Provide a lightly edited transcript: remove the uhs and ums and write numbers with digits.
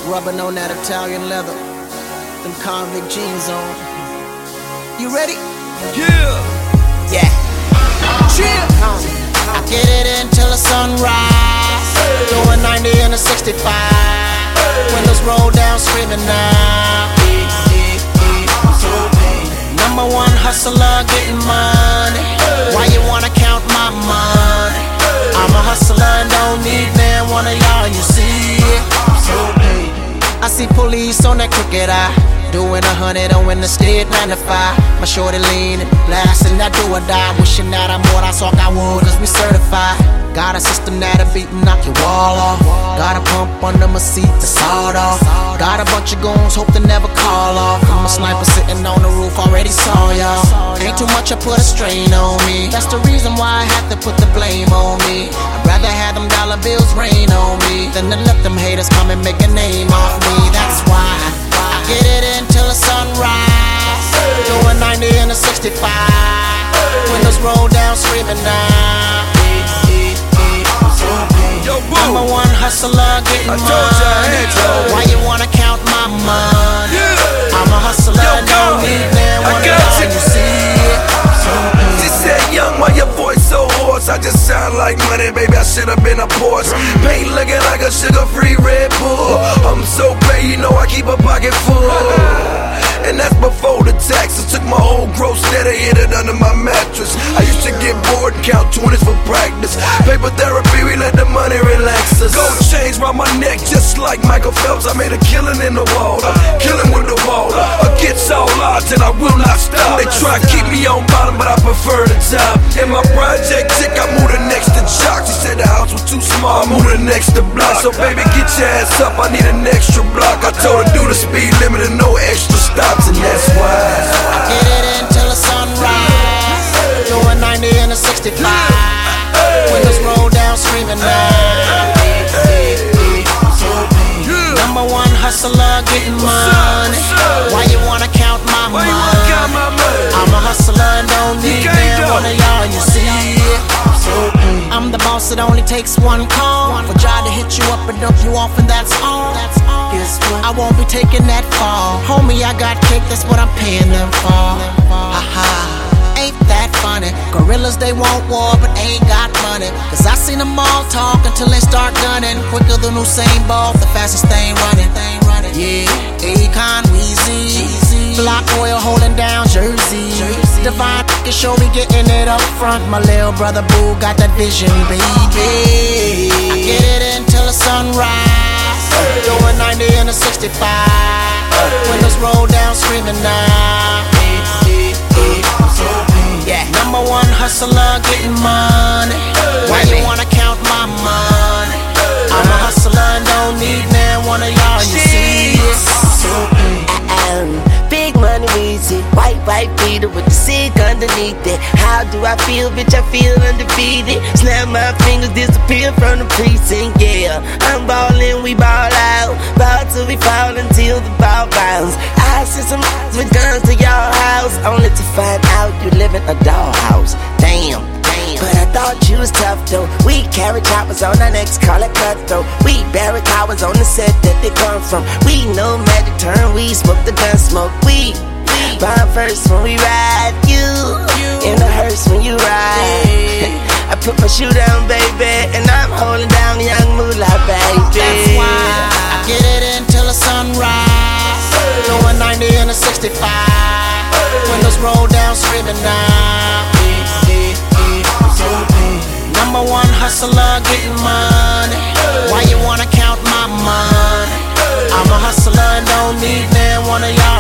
Rubbing on that Italian leather, them convict jeans on. You ready? Yeah. Yeah. Chill. I get it until the sunrise. Doing 90 in a 65. Windows roll down, screaming now. Number one hustler, getting money. Why you wanna count my money? I'm a hustler and don't need man, one of y'all, you see it. I see police on that crooked eye, doing 100 on in the state 95. My shorty leaning, blasting that do or die, wishing that I'm what I saw I would, cause we certified. Got a system that'll beat and knock your wall off. Got a pump under my seat to sawed off. Got a bunch of goons, hope to never call off. I'm a sniper sitting on the roof, already saw y'all. Ain't too much, I put a strain on me. That's the reason why I have to put the blame on me. I'd rather have them dollar bills rain on me than to let them haters come and make a name off me. That's why I get it until the sunrise. Doing 90 in a 65. Windows roll down, screaming now. Number one hustler, getting money. Why you wanna count my money? I'm a hustler, don't need man, one of y'all, you see it. She said, young, why your voice so hoarse? I just sound like money, baby, I should've been a Porsche. Paint looking like a sugar-free Red Bull. I'm so paid, you know I keep a pocket full. And that's before the taxes. Took my whole gross net and hid it under my mattress. I used to get bored and count 20s for practice. Paper therapy, we let the money relax us. Gold chains round my neck just like Michael Phelps. I made a killing in the water, killing with the water. Against all odds and I will not stop. They try to keep me on bottom but I prefer the top. In my project tick, I moved the next to Jock. She said the house was too small, I moved the next to block. So baby, get your ass up, I need an extra block. I told her do the speed limit and no extra stops. And that's why I get it until the sunrise. Doing 90 in a 65. Windows roll down, screaming now. Number one hustler, getting money. Why you wanna count my money? I'm a hustler and don't need man, one of y'all, you see it. I'm the boss, it only takes one call for try to hit you up and dump you off, and that's all. Guess what? I won't be taking that fall. Homie, I got cake, that's what I'm paying them for. Haha, ain't that funny? Gorillas, they want war, but ain't got money. Cause I seen them all talk until they start gunning. Quicker than Usain Bolt, the fastest thing running. Yeah, Akon, Weezy, Block Oil holding down Jersey. Divine can show me getting it up front. My little brother Boo got that vision, baby. I get it until the sunrise. Doing 90 in a 65. Windows roll down, screaming now. Yeah, number one hustler, getting money. Why you wanna count my money? I'm a hustler and don't need man, one of y'all, you see it. Big money Weezy, white beater with the sick underneath it. How do I feel, bitch? I feel undefeated. Snap my fingers, disappear from the precinct, yeah. I'm ballin', we ball out. Ball till we fall until the ball bounce. I send some with guns to your house, only to find out you live in a dollhouse. Damn. But I thought you was tough though. We carry choppers on our necks, call it cutthroat. We bury cowards on the set that they come from. We know magic turn, we smoke the gun smoke. We bomb first when we ride, you in the hearse when you ride. I put my shoe down, baby, and I'm holding down young moolah, baby. That's why I get it until the sunrise. Doing 90 in a 65. Windows roll down, screaming now. Number one hustler, getting money. Why you wanna count my money? I'm a hustler and don't need man, one of y'all.